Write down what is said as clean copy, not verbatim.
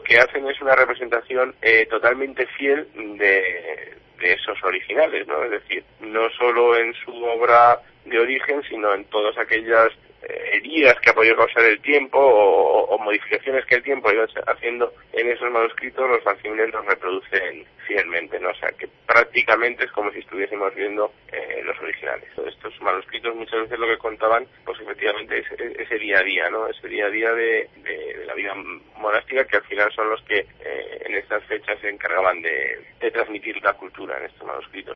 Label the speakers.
Speaker 1: que hacen es una representación totalmente fiel de esos originales, ¿no? Es decir, no solo en su obra de origen, sino en todas aquellas heridas que ha podido causar el tiempo o modificaciones que el tiempo ha ido haciendo en esos manuscritos, los facsímiles los reproducen fielmente, ¿no? O sea, que prácticamente es como si estuviésemos viendo los originales. Estos manuscritos muchas veces lo que contaban, pues efectivamente ese día a día, ¿no? Ese día a día de la vida monástica, que al final son los que en estas fechas se encargaban de transmitir la cultura en estos manuscritos.